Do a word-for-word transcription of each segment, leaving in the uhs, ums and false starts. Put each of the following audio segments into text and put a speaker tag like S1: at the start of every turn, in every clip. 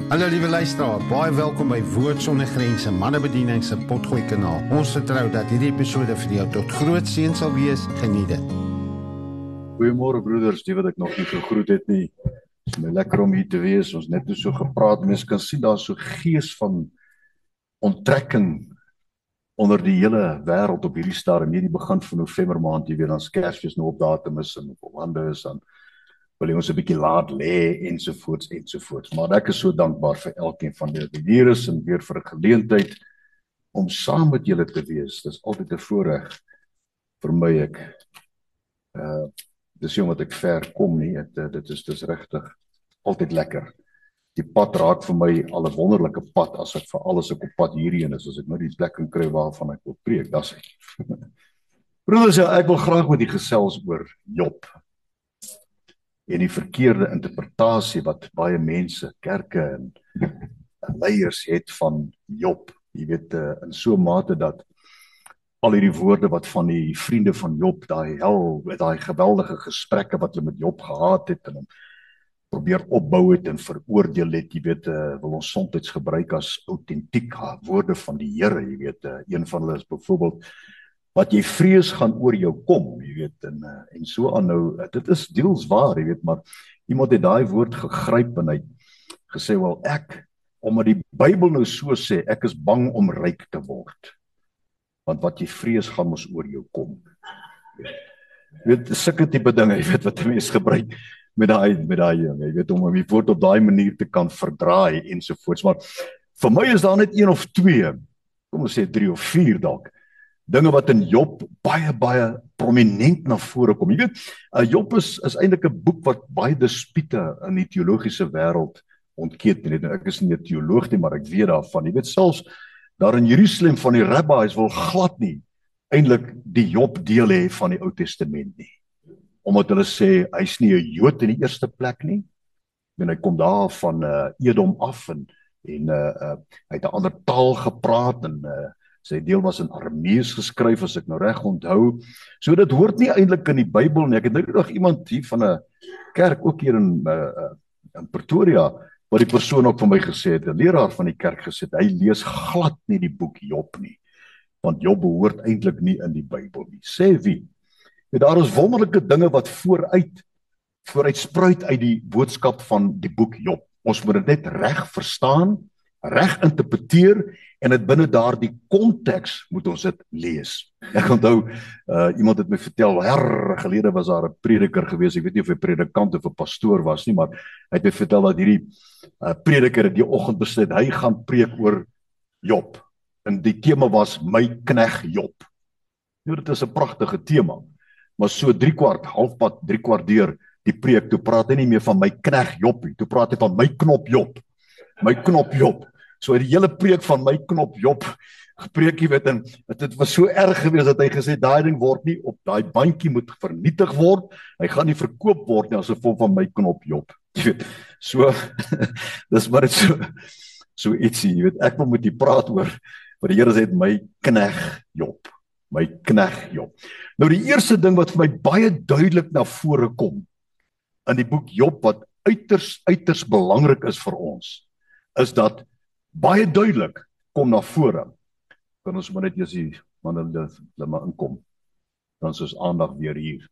S1: Hallo liewe luisteraar, baie welkom by Woord Sonder Grense, Mannebediening se Potgooi kanaal. Ons vertrou dat hierdie episode vir jou tot groot seën sal wees. Geniet dit.
S2: Goeiemôre broeders, die wat ek nog nie gegroet het nie. Dit is my lekker om hier te wees. Ons net so gepraat, mense kan sien daar so gees van onttrekking onder die hele wêreld op hierdie stadium, hierdie begin van November maand, jy weet, dan Kersfees nou op datum is en op hande is dan wil jy ons 'n bietjie laat lê ensovoorts ensovoorts. Maar ek is so dankbaar vir elkeen van julle wat hier is en weer vir 'n geleentheid om saam met julle te wees. Dis altyd 'n voorreg vir my. Ek uh dis nie omdat ek ver kom nie, het, uh, dit is dis regtig altyd lekker. Die pad raak vir my al 'n wonderlike pad as ek vir alles ek op pad hierheen is, as ek nou die plek kan kry waarvan ek wil preek, das ek. Broeders, ja, ek wil graag met die gesels oor Job en die verkeerde interpretasie wat baie mense, kerke en, en leiers het van Job. Jy weet, uh, in so 'n mate dat al hierdie woorde wat van die vriende van Job, daai hel, daai geweldige gesprekke wat hulle met Job gehad het en hom probeer opbou het en veroordeel het, jy weet, uh, wil ons soms gebruik as autentiek woorde van die Here, jy weet, uh, een van hulle is byvoorbeeld, wat jy vrees gaan oor jou kom, jy weet, en, uh, en so aan nou, uh, dit is deels waar, jy weet, maar iemand het daai woord gegryp en hy gesê, wel ek, omdat die Bybel nou so sê, ek is bang om ryk te word, want wat jy vrees gaan mos oor jou kom. Jy weet, sulke tipe dinge, jy weet, wat die mens gebruik, met daai met daai jy weet, om die woord op daai manier te kan verdraai ensovoorts, maar vir my is daar net een of twee, kom ons sê drie of vier dalk, dinge wat in Job baie baie prominent na vore kom. Jy weet, uh, Job is is eintlik 'n boek wat baie dispute in die teologiese wêreld ontketen het. Ek is nie 'n teoloog nie, maar ek weet daarvan. Jy weet, selfs daar in Jerusalem van die rabbis wil glad nie eintlik die Job deel hê van die Ou Testament nie, omdat hulle sê, hy's nie 'n Jood in die eerste plek nie, en hy kom daar van uh, Edom af, en, en uh, uh, hy het 'n ander taal gepraat, en uh, sy deel was in Aramees geskryf, as ek nou reg onthou, so dit hoort nie eintlik in die Bybel nie. Ek het nou nog iemand hier van 'n kerk, ook hier in, uh, in Pretoria, wat die persoon ook van my gesê het, 'n leraar van die kerk gesê, hy lees glad nie die boek Job nie, want Job behoort eintlik nie in die Bybel nie. Sê wie? En daar is wonderlike dinge wat vooruit, vooruit spruit uit die boodskap van die boek Job. Ons moet dit net reg verstaan, reg interpreteer, en dit binne daardie konteks moet ons dit lees. Ek onthou, uh, iemand het my vertel, jare gelede was daar 'n prediker gewees, ek weet nie of hy predikant of 'n pastoor was nie, maar hy het my vertel dat hierdie uh, prediker die oggend besluit, hy gaan preek oor Job, en die tema was, my knegg Job. Nou, dit is 'n pragtige tema, maar so drie kwart, halfpad, drie kwart deur die preek, toe praat hy nie meer van my knegg Job nie, toe praat hy van my knop Job, my knop Job. So hy die hele preek van my knop Job gepreek, jy weet, en dit was so erg geweest dat hy gesê, daai ding word nie op daai bandjie moet vernietig word, hy gaan nie verkoop word nie as gevolg van my knop Job. Jy weet, so dis maar dit so so ietsie, jy weet, ek wil met jy praat oor wat die Here sê, my knegg Job, my knegg Job. Nou die eerste ding wat vir my baie duidelik na vore kom in die boek Job, wat uiters uiters belangrik is vir ons, is dat baie duidelik kom na vore. Kan ons maar net eers die manne hulle maar inkom, dan is ons aandag weer hier.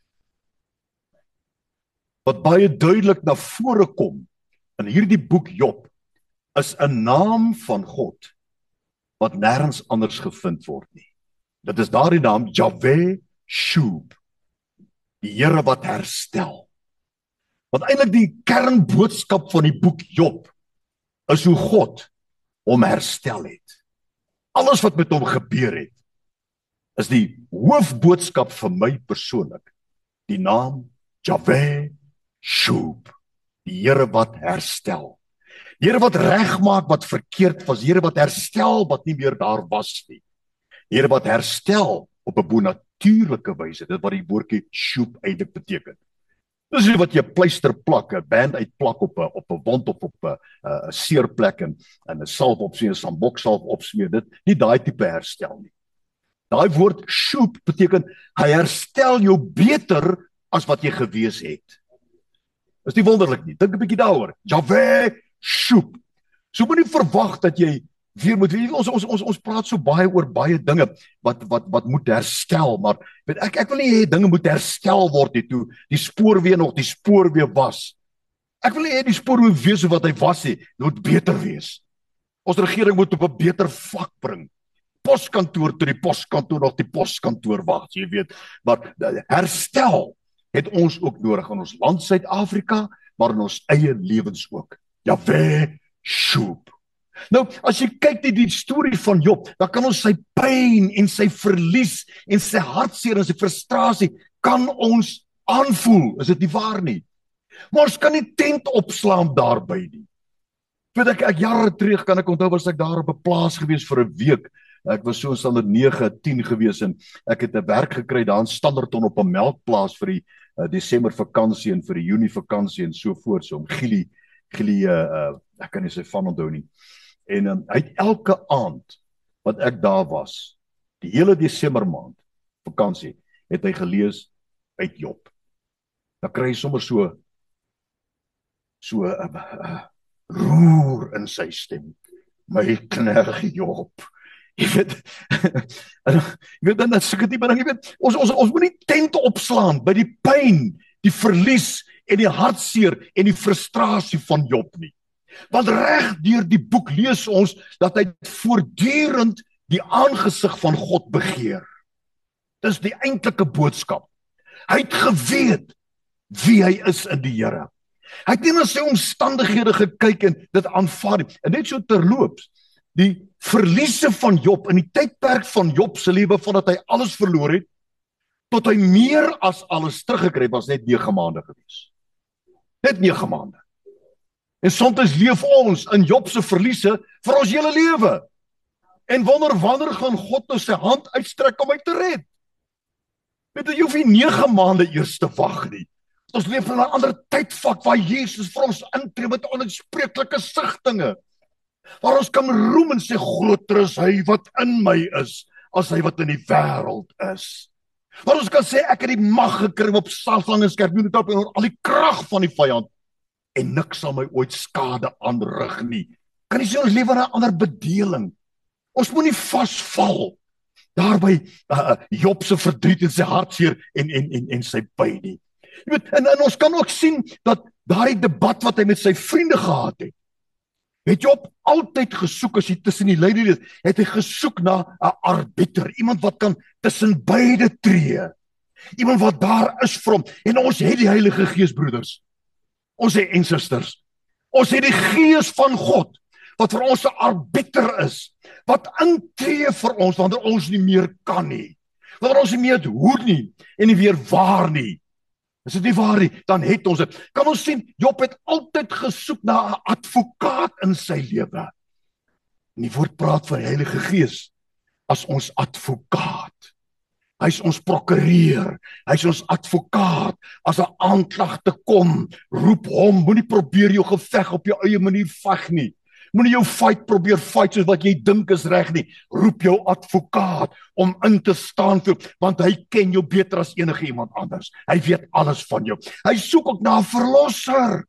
S2: Wat baie duidelik na vore kom in hierdie boek Job, is 'n naam van God wat nêrens anders gevind word nie. Dit is daardie naam Jahwe Shub, die Here wat herstel. Want eintlik die kernboodskap van die boek Job is hoe God hom herstel het. Alles wat met hom gebeur het, is die hoofboodskap vir my persoonlik. Die naam Jahwe Shub, die Here wat herstel. Die Here wat regmaak wat verkeerd was, die Here wat herstel wat nie meer daar was nie. Die Here wat herstel op 'n bonatuurlike wyse, dit wat die woordjie Shub eintlik beteken. Dis nie wat jy pleister plak, 'n band uitplak op 'n op 'n wond of op 'n 'n seerplek en 'n salf opsmeer, 'n samboksalf opsmeer, dit nie daai tipe herstel nie. Daai woord Shub beteken hy herstel jou beter as wat jy gewees het. Is nie wonderlik nie. Dink 'n bietjie daaroor. Jahwe Shub, So moet nie verwag dat jy weer moet weet ons ons ons ons praat so baie oor baie dinge wat wat wat moet herstel, maar weet ek ek wil nie hê dinge moet herstel word nie toe die spoorweë nog die spoorweë was. Ek wil nie hê die spoorweë wees wat hy was nie, dit moet beter wees. Ons regering moet op 'n beter vlak bring. Poskantoor toe die poskantoor nog die poskantoor was, jy weet, maar herstel het ons ook nodig in ons land Suid-Afrika, maar in ons eie lewens ook. Jahwe Shoop. Nou, as jy kyk die, die storie van Job, dan kan ons sy pyn en sy verlies en sy hartseer en sy frustrasie kan ons aanvoel, is dit nie waar nie? Maar ons kan nie tent opslaan daarby nie. Weet ek, ek jare terug kan ek onthou was ek daar op 'n plaas gewees vir 'n week. Ek was so in standaard nege, tien gewees en ek het 'n werk gekry daar in Standerton op 'n melkplaas vir die uh, Desember vakansie en vir die Junie vakansie en so voort, so om Gili, Gili, uh, uh, ek kan nie sy van onthou nie. En um, hy het elke aand wat ek daar was, die hele Desember maand vakansie, het hy gelees uit Job. Dan kry hy sommer so so 'n uh, uh, roer in sy stem. My knegg Job. Jy weet, jy weet dan dat seker nie, maar jy weet, ons ons ons moet nie tente opslaan by die pyn, die verlies en die hartseer en die frustrasie van Job nie. Want reg deur die boek lees ons dat hy voortdurend die aangesig van God begeer. Dis die eintlike boodskap. Hy het geweet wie hy is in die Here. Hy het nie na sy omstandighede gekyk en dit aanvaar nie. En net so terloops, die verliese van Job in die tydperk van Job se lewe vandat hy alles verloor het, tot hy meer as alles teruggekry het, was net nege maande gewees. Net nege maande. En soms leef ons in Job se verliese vir ons hele lewe. En wonder wanneer gaan God nou sy hand uitstrek om my te red? Weet jy, jy hoef nie nege maande eers te wag nie. Ons leef in 'n ander tydvak waar Jesus vir ons intree met onuitspreeklike sigtinge. Waar ons kan roem en sê groter is hy wat in my is as hy wat in die wêreld is. Waar ons kan sê ek het die mag gekry om op slang en skorpioene te trap en oor al die krag van die vyand en niks sal my ooit skade aanrig nie. Kan jy sê ons leef in 'n ander bedeling? Ons moenie vasval daarby uh, Job se verdriet en sy hartseer en en en en sy pyn nie. Jy weet, en, en ons kan ook sien dat daardie debat wat hy met sy vriende gehad het, het Job altyd gesoek, as hy tussen die lyding is, het hy gesoek na 'n arbiter, iemand wat kan tussen beide tree, iemand wat daar is vir hom, en ons het die Heilige Gees, broeders, ons het en susters, ons het die Gees van God, wat vir ons 'n arbiter is, wat intree vir ons, wanneer ons nie meer kan nie, wanneer ons nie meer het hoe nie, en nie weer waar nie. Is dit nie waar nie, dan het ons dit. Kan ons sien, Job het altyd gesoek na 'n advokaat in sy lewe. En die woord praat van die Heilige Gees as ons advokaat. Hy is ons prokureur, hy is ons advokaat. As 'n aanklag te kom, roep hom, moenie probeer jou geveg op jou eie manier veg nie. Moenie jou fight probeer fight soos wat jy dink is reg nie. Roep jou advokaat om in te staan vir, want hy ken jou beter as enige iemand anders. Hy weet alles van jou. Hy soek ook na 'n verlosser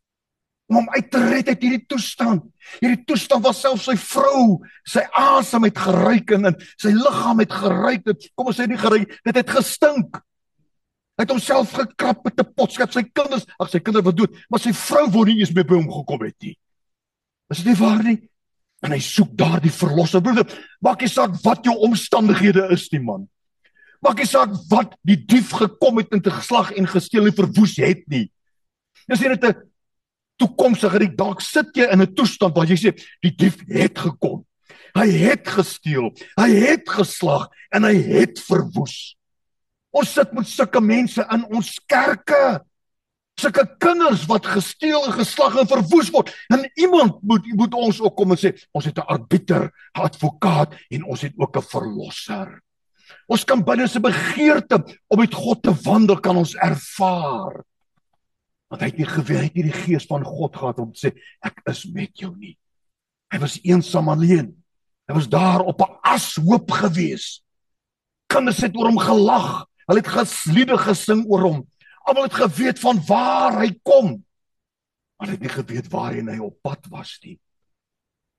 S2: om hom uit te red uit hierdie toestand. Hierdie toestand was selfs sy vrou, sy asem het geruik en sy liggaam het geruik. Dit, kom ons sê nie geruik, dit het gestink. Hy het homself gekrap met 'n potskep, sy kinders, ag sy kinders was dood, maar sy vrou wou nie eens meer by hom gekom het nie. Is dit nie waar nie? En hy soek daar die verlosser. Broeder, maak nie saak wat jou omstandighede is nie, man. Maak nie saak wat die dief gekom het en te geslag en gesteel en verwoes het nie. Dis nie net 'n toekomstige rik, dalk sit jy in 'n toestand waar jy sê, die dief het gekom. Hy het gesteel, hy het geslag en hy het verwoes. Ons sit met sulke mense in ons kerke. Sulke kinders wat gesteel en geslag en verwoes word. En iemand moet, moet ons ook kom en sê, ons het 'n arbiter, 'n advokaat en ons het ook 'n verlosser. Ons kan binne sy begeerte om met God te wandel, kan ons ervaar. Want hy het nie geweet, hy het nie die Gees van God gehad om te sê, ek is met jou nie. Hy was eensaam alleen. Hy was daar op 'n ashoop gewees. Kinders het oor hom gelag. Hulle het gesliede gesing oor hom. Almal het geweet van waar hy kom. Maar hy het nie geweet waarheen hy op pad was nie.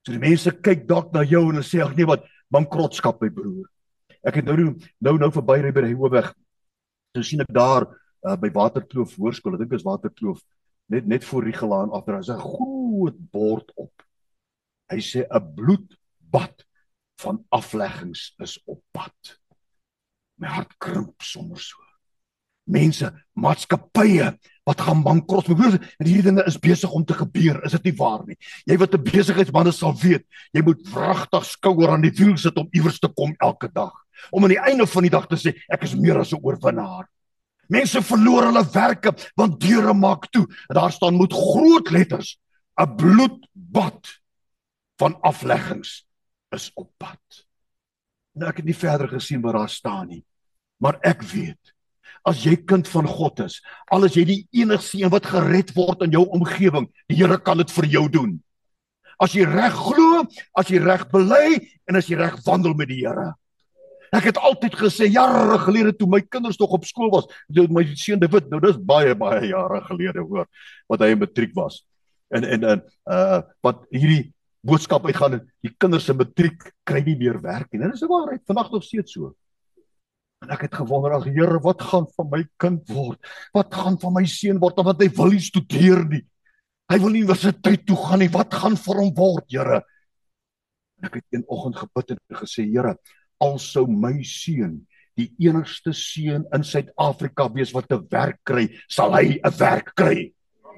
S2: So die mense kyk dalk na jou en hulle sê, ag nee wat, bankrotskap my broer. Ek het nou nou nou verby ry by die Hoofweg. So sien ek daar uh, by Waterkloof Hoërskool, ek dink dit is Waterkloof, net net voor Rigelaan af, daar is 'n groot bord op. Hy sê 'n bloedbad van afleggings is op pad. My hart krimp sommer so. Mense, maatskappye wat gaan bankrot. En hierdie dinge is besig om te gebeur, is dit nie waar nie? Jy wat 'n besigheidsman is sal weet, jy moet wragtig skouer aan die wiel sit om iewers te kom elke dag. Om aan die einde van die dag te sê, ek is meer as 'n oorwinnaar. Mense verloor hulle werke, want deure maak toe. En daar staan met groot letters, 'n bloedbad van afleggings is op pad. Nou ek het nie verder gesien wat daar staan nie, maar ek weet, as jy kind van God is, al is jy die enigste een wat gered word in jou omgewing, die Here kan dit vir jou doen. As jy reg glo, as jy reg bely, en as jy reg wandel met die Here. Ek het altyd gesê, jare gelede, toe my kinders nog op skool was, my seun David, nou dis baie, baie jare gelede hoor, wat hy in matriek was, en, en, en uh, wat hierdie boodskap uitgaan, die kinders in matriek kry nie meer werk nie, en dit is waarheid, vandag nog steeds so. En ek het gewonder, ag Here, wat gaan van my kind word? Wat gaan van my seun word? Want hy wil nie studeer nie. Hy wil nie universiteit toe gaan nie. Wat gaan vir hom word, Here? En ek het een oggend gebid en gesê, Here, al sou my seun die enigste seun in Suid-Afrika wees wat 'n werk kry, sal hy 'n werk kry.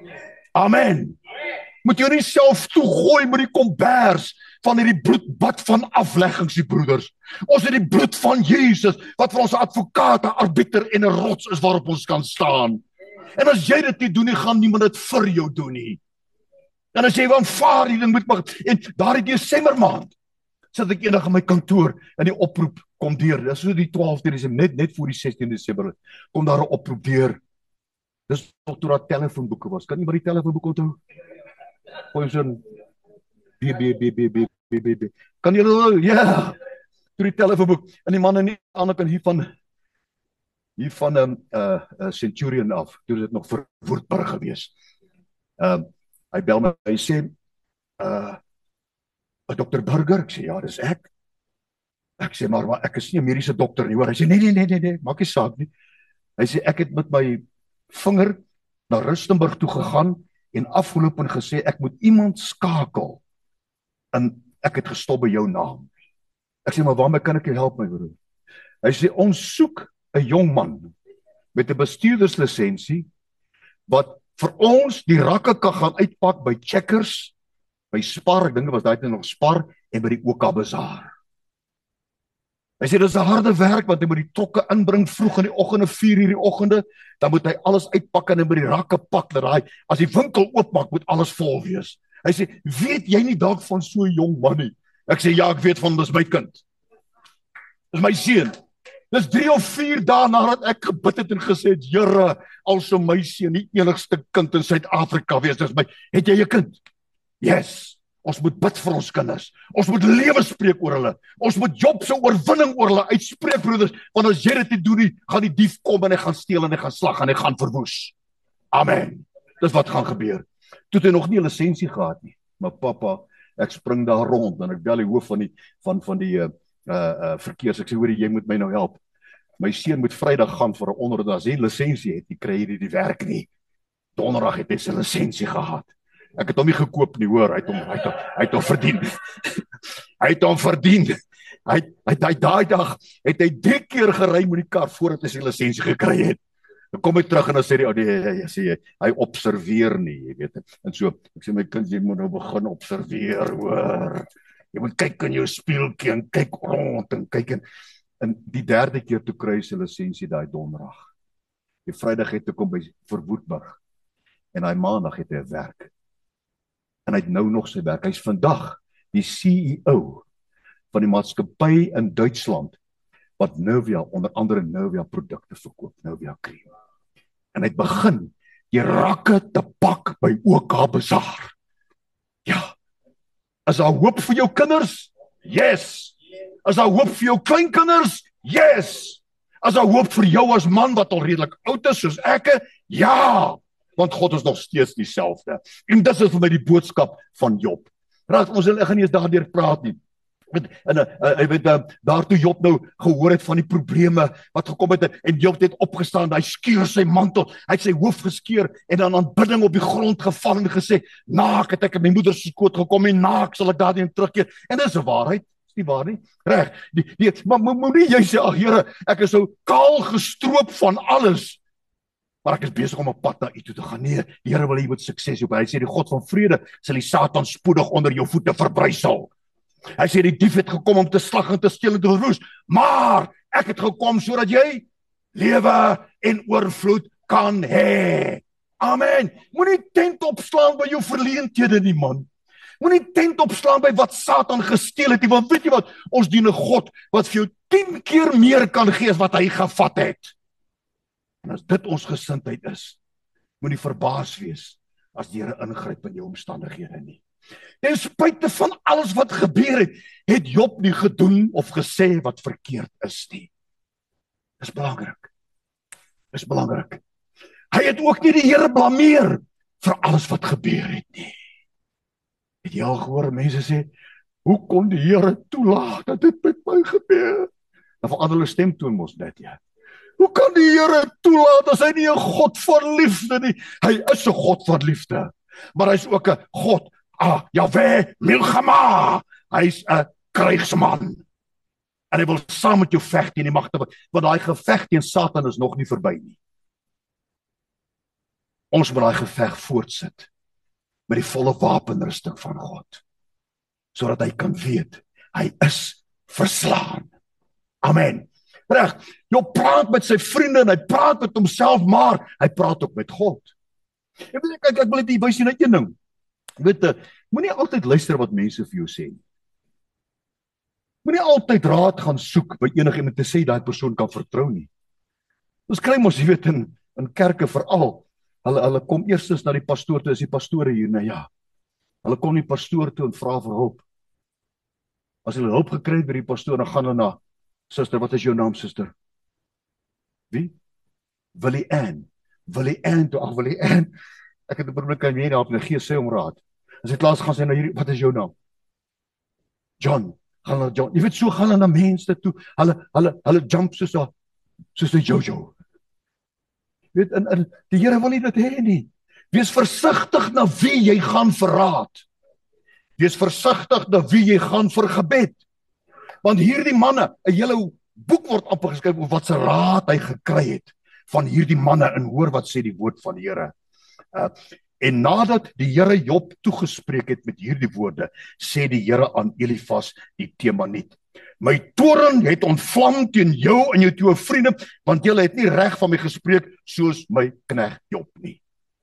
S2: Amen. Moet jy nie self toegooi met die kombers van hierdie bloedbad van afleggings, die broeders. Ons het die bloed van Jesus, wat vir ons advokaat, 'n arbiter en 'n rots is waarop ons kan staan. En as jy dit nie doen nie, gaan niemand dit vir jou doen nie. En as jy aanvaar die ding moet mag, en daardie Desember maand, sit ek eendag in my kantoor, en die oproep kom deur, dis so die twaalfde Desember, net, net voor die sestiende Desember, kom daar 'n oproep deur. Dis tot toe dat telefoonboeke was, kan nie maar die telefoonboeke onthou? Gooi so'n B B B B B B B B. Kan jy nou, ja, toe die telefoonboek, en die man en die ander kan hier van, hier van een um, uh, uh, Centurion af, toe dit nog vir Woordburg gewees. Uh, hy bel my, hy sê, uh, dokter Burger, ek sê, ja, dis ek. Ek sê, maar, maar ek is nie 'n mediese dokter nie, hoor. Hy sê, nee, nee, nee, nee, nee, maak nie saak nie. Hy sê, ek het met my vinger na Rustenburg toe gegaan, en afgeloop en gesê, ek moet iemand skakel, en ek het gestop by jou naam. Ek sê, maar waarmee kan ek jou help, my broer? Hy sê, ons soek 'n jong man, met 'n bestuurderslisensie, wat vir ons die rakke kan gaan uitpak by Checkers, by Spar, ek dink dit was daai tyd nog Spar, en by die OK Bazaar. Hy sê, dit is 'n harde werk, want hy moet die trokke inbring vroeg in die oggende, vier uur die oggende, dan moet hy alles uitpak en by die rakke pak, dat hy, as die winkel oopmaak, moet alles vol wees. Hy sê, weet jy nie dalk van so 'n jong man nie? Ek sê, ja, ek weet van, dis my kind. Dis my seun. Dis drie of vier dae nadat ek gebid het en gesê het, Here, al sou my seun die enigste kind in Suid-Afrika wees, dis my, het jy 'n kind? Yes. Ons moet bid vir ons kinders. Ons moet lewe spreek oor hulle. Ons moet Job se oorwinning oor hulle uitspreek, broeders, want as jy dit nie doen nie, gaan die dief kom en hy gaan steel en hy gaan slag en hy gaan verwoes. Amen. Dis wat gaan gebeur. Toe het hy nog nie 'n lisensie gehad nie. Maar papa, ek spring daar rond en ek bel die hoof van die van van die uh uh verkeers. Ek sê, hoor, jy moet my nou help. My seun moet Vrydag gaan vir 'n onderhoud. As hy lisensie het, jy kry hierdie die werk nie. Donderdag het hy sy lisensie gehad. Ek het hom nie gekoop nie, hoor, hy het hom, hy het hom, hy het hom verdien. hy het hom verdien. Hy, hy, hy daai dag, het hy drie keer gery met die kar, voordat hy sy lisensie gekry het. Dan kom hy terug en dan sê hy, oh nee, hy, hy, hy, hy observeer nie, jy weet. En so, ek sê, my kind, jy moet nou begin observeer, hoor. Jy moet kyk in jou spieeltjie, en kyk rond, en kyk en, en die derde keer toe kry hy sy lisensie daai donderdag. Die Vrydag het hy kom by Woordburg, en daai maandag het hy 'n werk. En hy het nou nog sy werk. Hy is vandag die C E O van die maatskappy in Duitsland, wat Novia, onder andere Novia produkte verkoop, Novia Cream. En hy het begin die rakke te pak by OK Bazaar. Ja, is daar hoop vir jou kinders? Yes. Is daar hoop vir jou kleinkinders? Yes. Is daar hoop vir jou as man wat al redelik oud is, soos ek? Ja. Want God is nog steeds dieselfde. En dis is vir my die boodskap van Job. Raad ons hulle gaan nie eens daardeur praat nie. En hy weet daartoe Job nou gehoor het van die probleme wat gekom het en Job het opgestaan, hy skeur sy mantel, hy het sy hoof geskeur en dan aanbidding op die grond geval en gesê, naak het ek in my moeder se skoot gekom en naak sal ek daarheen terugkeer. En dis 'n waarheid, is nie waar nie? Reg. Die, die maar moenie jy sê, ag Here, ek is so kaal gestroop van alles. Maar ek is besig om op pad na U toe te gaan. Nee, die Here wil hê jy moet sukses hê. Hy sê die God van vrede sal die Satan spoedig onder jou voete verbrysel. Hy sê die dief het gekom om te slag en te steel en te verwoes, maar ek het gekom sodat jy lewe en oorvloed kan hê. Amen. Moenie tent opslaan by jou verleenthede nie, man. Moenie tent opslaan by wat Satan gesteel het nie, want weet jy wat? Ons dien 'n God wat vir jou tien keer meer kan gee as wat hy gevat het. En as dit ons gesindheid is, moenie verbaas wees as die Here ingryp in jou omstandighede nie. Ten spyte van alles wat gebeur het, het Job nie gedoen of gesê wat verkeerd is nie. Dis belangrik. Dis belangrik. Hy het ook nie die Here blameer vir alles wat gebeur het nie. Het jy al gehoor mense sê, hoe kon die Here toelaat dat dit met my gebeur? Dan verander hulle stemtoon mos net, ja. Hoe kan die Here toelaat as hy nie 'n God van liefde nie? Hy is 'n God van liefde, maar hy's ook 'n God Ah, Jahwe Milchama, hy is 'n krygsman. En hy wil saam met jou veg teen die magte, want daai geveg teen Satan is nog nie verby nie. Ons moet daai geveg voortsit met die volle wapenrusting van God, sodat hy kan weet, hy is verslaan. Amen. Reg, jy praat met sy vriende en hy praat met homself, maar hy praat ook met God. Ek wil ek, ek, ek wil net wys jy net een ding. Weet jy, moenie altyd luister wat mense vir jou sê. Moenie altyd raad gaan soek by enige iemand te sê daai persoon kan vertrou nie. Ons kry mos, jy weet, in in kerke veral, hulle hulle kom eerstens na die pastoor toe, is die pastore hier, nou ja. Hulle kom die pastoor toe en vra vir hulp. As hulle hulp gekry het by die pastoor, dan gaan hulle na, suster, wat is jou naam, suster? Wie? Willie Ann. Willie Ann toe, ag Willie Ann. Ek het 'n probleem kan jy help, gee sê om raad. As dit laas gaan sê na hierdie, wat is jou naam? John. Gaan na John. Jy weet, so gaan hulle na mense toe. Hulle hulle hulle jump soos so soos 'n Jojo. Weet, en, en die Here wil nie dit hê nie. Wees versigtig na wie jy gaan vir raad. Wees versigtig na wie jy gaan vir gebed. Want hierdie manne, 'n hele boek word opgeskryf oor wat se raad hy gekry het van hierdie manne, en hoor wat sê die woord van die Here. Uh, en nadat die Here Job toegespreek het met hierdie woorde, sê die Here aan Elifas die Temaniet, my toorn het ontvlam teen jou en jou twee vriende, want julle het nie reg van my gespreek soos my knegt Job nie.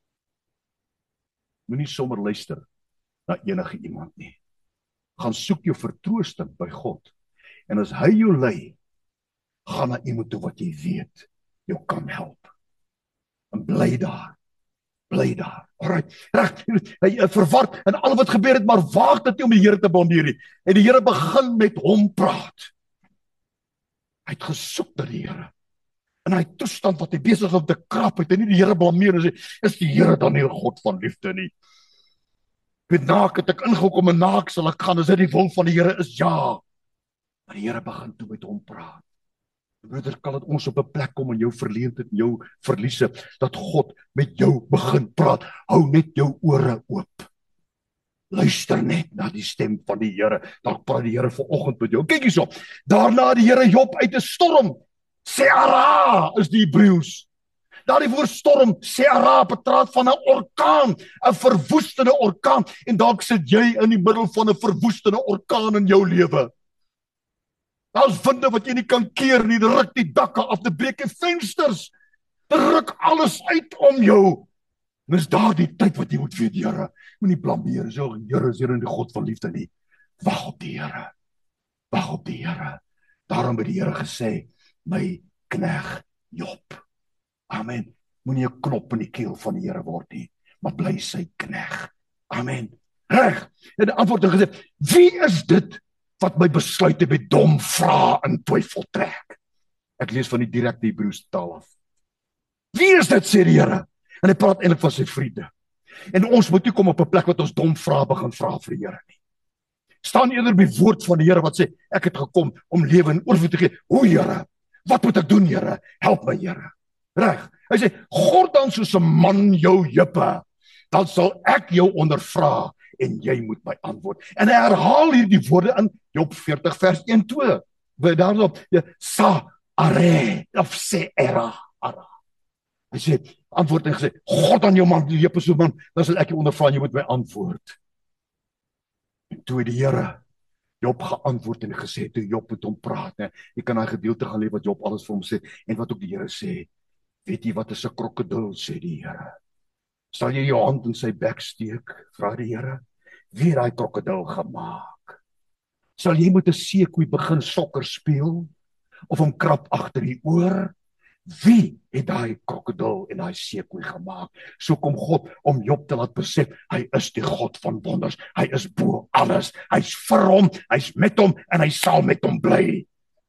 S2: Moenie sommer luister na enige iemand nie. Gaan soek jou vertroosting by God. En as hy jou lei, gaan na iemand toe wat jy weet jou kan help. En bly daar. Bly daar. Alright. Reg, hy verward en al wat gebeur het, maar waag dit nie om die Here te blameer nie. En die Here begin met hom praat. Hy het gesoek na die Here. In hy toestand wat hy besig is om te krap, het hy nie die Here blameer en sê, is die Here dan nie 'n God van liefde nie? Ek weet, naak het ek ingekom en naak sal ek gaan, as dit die wil van die Here is, ja. Maar die Here begin toe met hom praat. Broeder, kan dit ons op 'n plek kom in jou verleentheid, in jou verliese, dat God met jou begin praat. Hou net jou ore oop. Luister net na die stem van die Here. Dan praat die Here vanoggend met jou. Kyk hierso. Daarna die Here Job uit 'n storm. Seara is die Hebreëus. Daardie woord storm, Seara, betraat van 'n orkaan, 'n verwoestende orkaan. En dalk sit jy in die middel van 'n verwoestende orkaan in jou lewe. Daar's winde wat jy nie kan keer nie, dit ruk die dakke af, dit breek die vensters, dit ruk alles uit om jou. En is daar die tyd wat jy moet weet, Here, moenie blameer, so, Here is Here die God van liefde nie. Wag op die Here, wag op die Here. Daarom het die Here gesê, my knegt Job. Amen. Moenie 'n knop in die keel van die Here word nie, maar bly sy knegt. Amen. Reg. En die antwoord het gesê, wie is dit wat my besluite met dom vrae in twyfel trek? Ek lees van die direkte Hebreëse taal af. Wie is dit, sê die Here? En hy praat eintlik van sy vriende. En ons moet nie kom op 'n plek wat ons dom vrae begin vra vir die Here nie. Staan eerder by die woord van die Here wat sê, ek het gekom om lewe en oorvloed te gee. O Here, wat moet ek doen, Here? Help my, Here. Reg. Hy sê, gord dan soos 'n man jou heupe, dan sal ek jou ondervra en jy moet my antwoord. En hy herhaal hierdie woorde in Job veertig vers een twee. By daarop, ja, sa are of se era ara. Hy sê, antwoord en gesê, God aan jou man, jy persoon man, dan sal ek jou ondervra en jy moet my antwoord. En toe die Here Job geantwoord en gesê, toe Job met hom praat, ne, jy kan daai gedeelte gaan lees wat Job alles vir hom sê, en wat ook die Here sê, weet jy wat is 'n krokodil, sê die Here. Sal jy jou hand in sy bek steek, vra die Here, wie het daai krokodil gemaak? Sal jy met 'n seekoei begin sokker speel, of hom krap agter die oor? Wie het daai krokodil en daai seekoei gemaak? So kom God om Job te laat besef, hy is die God van wonders, hy is bo alles, hy's vir hom, hy's met hom, en hy sal met hom bly.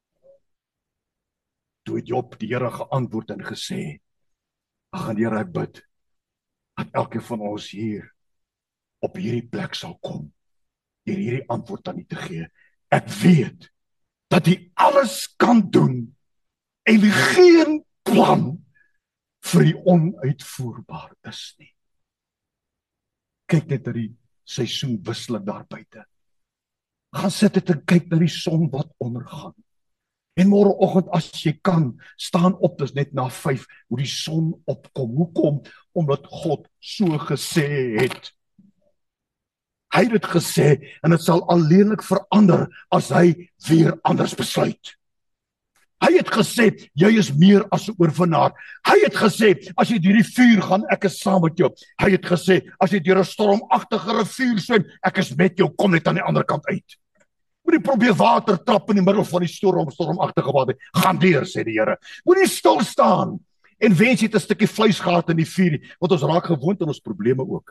S2: Toe het Job die Here geantwoord en gesê, ek gaan Here bid, dat elke van ons hier, op hierdie plek sal kom, deur hierdie antwoord aan U te gee. Ek weet, dat U alles kan doen, en geen plan vir die onuitvoerbaar is nie. Kyk net na die seisoenwisseling daar buite. Gaan sit dit en kyk na die son wat ondergaan. En môreoggend as jy kan, staan op, dis net na vyf, hoe die son opkom. Hoekom? Omdat God so gesê het. Hy het dit gesê, en dit sal alleenlik verander, as hy weer anders besluit. Hy het gesê, jy is meer as 'n oorwinnaar. Hy het gesê, as jy deur die vuur gaan, ek is saam met jou. Hy het gesê, as jy deur 'n stormagtige rivier swem, ek is met jou, kom net aan die ander kant uit. Moenie probeer water trap in die middel van die storm, stormagtige water. Gaan deur, sê die Here. Moenie stil staan en wens jy het 'n stukkie vleis gehad in die vuur, want ons raak gewoond aan ons probleme ook.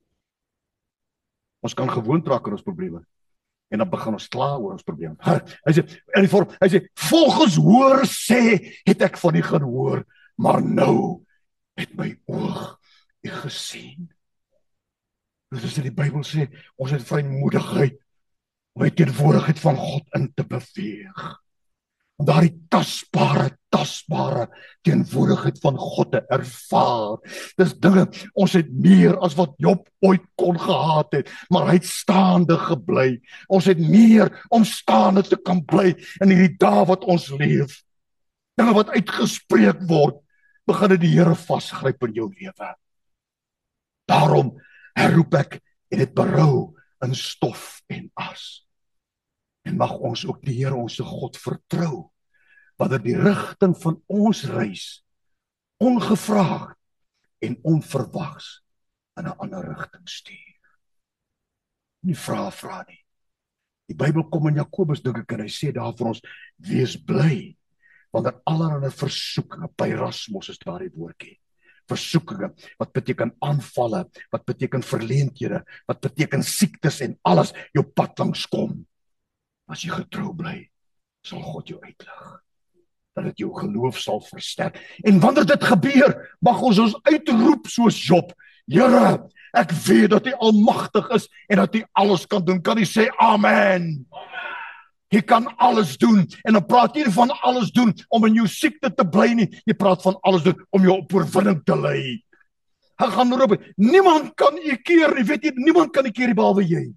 S2: Ons kan gewoond raak aan ons probleme. En dan begin ons kla oor ons probleem. Hy sê, in die vorm, hy sê, volgens hoor sê, het ek van U gehoor, maar nou het my oog U gesien. Dit is in die Bybel sê, ons het vrymoedigheid om die teenwoordigheid van God in te beweeg. Om daardie tasbare, tasbare teenwoordigheid van God te ervaar. Dis dinge, ons het meer as wat Job ooit kon gehad het, maar hy het staande gebly. Ons het meer om staande te kan bly in hierdie dae wat ons leef. Dinge wat uitgespreek word, begin die Here vasgryp in jou lewe. Daarom herroep ek en dit berou in stof en as. En mag ons ook die Here ons God vertrou, wanneer die rigting van ons reis ongevraagd en onverwags in 'n ander rigting stuur. Nie vra vra nie. Die Bybel kom in Jakobus dink ek en hy sê daar vir ons, wees bly wanneer allerlei versoekinge, pyrasmos is daardie woordjie. Versoekinge, wat beteken aanvalle, wat beteken verleenthede, wat beteken siektes en alles jou pad langs kom. As jy getrou bly, sal God jou uitlig. Dat dit jou geloof sal versterk. En wanneer dit gebeur, mag ons ons uitroep soos Job. Here, ek weet dat U almagtig is en dat U alles kan doen. Kan U sê amen? Jy kan alles doen. En dan praat jy van alles doen om in jou siekte te bly nie. Jy praat van alles doen om jou op oorwinning te lei. Hy gaan roep, niemand kan U keer nie. Weet jy, niemand kan U keer nie behalwe jy.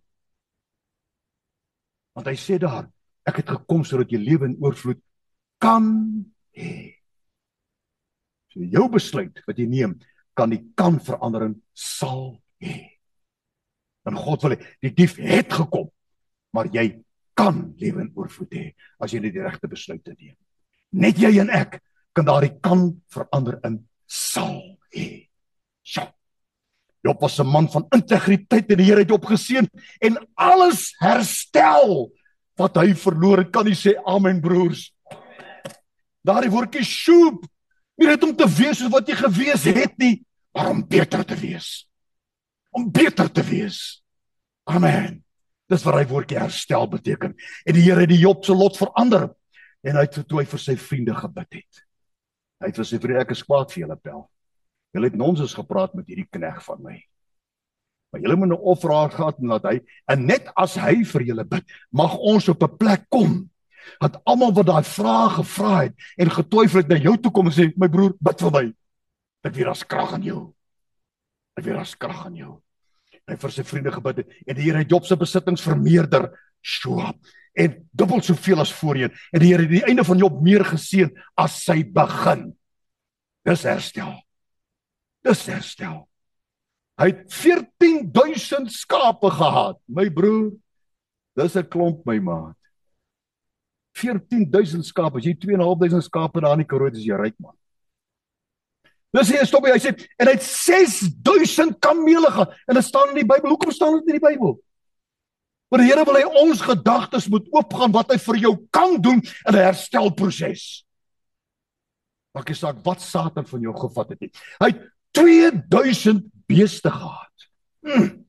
S2: Want hy sê daar, ek het gekom sodat jy lewe in oorvloed kan hê. So jou besluit wat jy neem, kan die kan verander in sal hê. En God wil hê, die dief het gekom, maar jy kan lewe in oorvloed hê, as jy net die regte besluite neem. Net jy en ek kan daardie kan verander in sal hê. So. Job was 'n man van integriteit en die Here het Job geseën en alles herstel wat hy verloor het. Kan jy sê amen, broers? Daardie woordjie sjoep, nie net om te wees soos wat jy gewees het nie, maar om beter te wees. Om beter te wees. Amen. Dis wat hy woordjie herstel beteken. En die Here het die Job se lot verander. En hy het toe hy vir sy vriende gebid het. Hy het vir sy vriende, ek is kwaad vir julle pel. Julle het nonsens gepraat met hierdie knegg van my. maar julle moet 'n offeraar gehad en laat hy, en net as hy vir julle bid, mag ons op 'n plek kom, dat almal wat daai vrae gevra het, en getwyfel het, na jou toe kom en sê, my broer, bid vir my, ek weet daar's krag in jou, ek weet daar's krag in jou, hy vir sy vriende gebid het, en die Here het Job se besittings vermeerder, Joab, en dubbel soveel as voorheen, en die Here het die einde van Job meer geseën as sy begin. Dis herstel. Dis herstel. Hy het veertien duisend skape gehad, my broer, dis 'n klomp, my maat. veertien duisend skape, as jy twee en 'n half duisend skape daar in die Karoo het, is jy ryk, man. Dis hy stop, hy sê, en hy het ses duisend kamele gehad, en dit staan in die Bybel. Hoekom staan dit in die Bybel? Want die Here wil hy ons gedagtes moet oopgaan, wat hy vir jou kan doen, in 'n herstelproses. Maak nie saak wat Satan van jou gevat het nie. Hy het twee duisend beeste gehad. Hmm.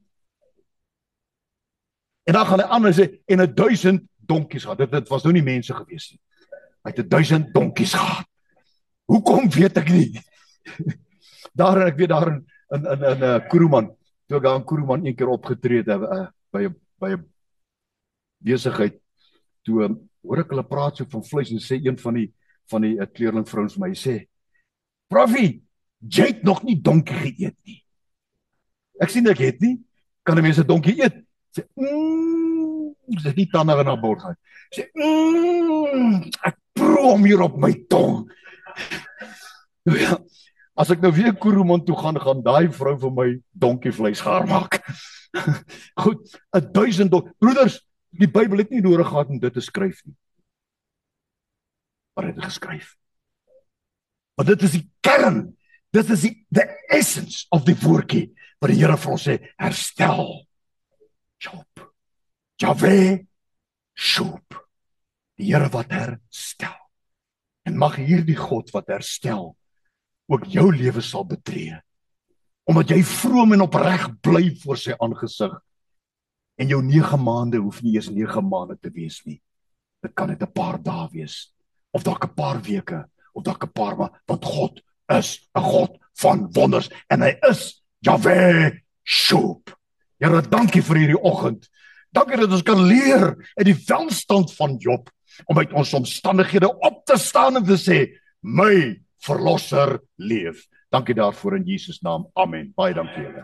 S2: En dan gaan hy aan en sê, en 'n duisend donkies gehad. Dit, dit was nou nie mense gewees nie. Hy het 'n duisend donkies gehad. Hoekom weet ek nie. Daar en ek weet daar in in in in 'n uh, Kuruman, toe ek daar in Kuruman een keer opgetree het uh, by 'n by 'n besigheid, toe um, hoor ek hulle praat so van vleis en sê een van die van die uh, kleerlingvrouens vir my sê, Proffie, jy het nog nie donkie geëet nie. Ek sien ek het nie. Kan 'n mens 'n donkie eet? Sê, mmm, sê nie tande in haar bord gaan. Sê, mmm, ek proe hom hier op my tong. Ja, as ek nou weer Kuruman toe gaan, gaan daai vrou vir my donkievleis gaar maak. Goed, 'n duisend donkie. Broeders, die Bybel het nie nodig gehad om dit te skryf nie. Maar hy het geskryf. Maar dit is die kern, dit is die the essence of die woordjie, wat die Here vir ons sê, herstel. Job. Jahwe, Job. Die Here wat herstel. En mag hierdie God wat herstel, ook jou lewe sal betree. Omdat jy vroom en opreg bly voor sy aangesig. En jou nege maande hoef nie eers nege maande te wees nie. Dit kan net 'n paar dae wees. Of dalk 'n paar weke. Of dalk 'n paar maande. Want God is 'n God van wonders. En hy is Jahwe Job. Here, dankie vir hierdie oggend. Dankie dat ons kan leer uit die welstand van Job. Om uit ons omstandighede op te staan en te sê, my verlosser leef. Dankie daarvoor in Jesus naam. Amen. Baie dankie julle.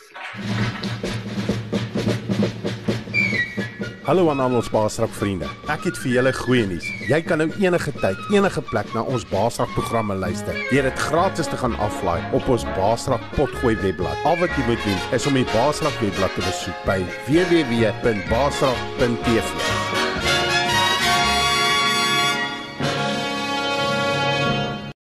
S3: Hallo aan al ons Baasrak vriende. Ek het vir julle goeie nuus. Jy kan nou enige tyd, enige plek na ons Baasrak programme luister. Deur dit gratis te gaan aflaai op ons Baasrak Potgooi webblad. Al wat jy moet doen is om die Baasrak webblad te besoek by w w w punt baasrak punt t v.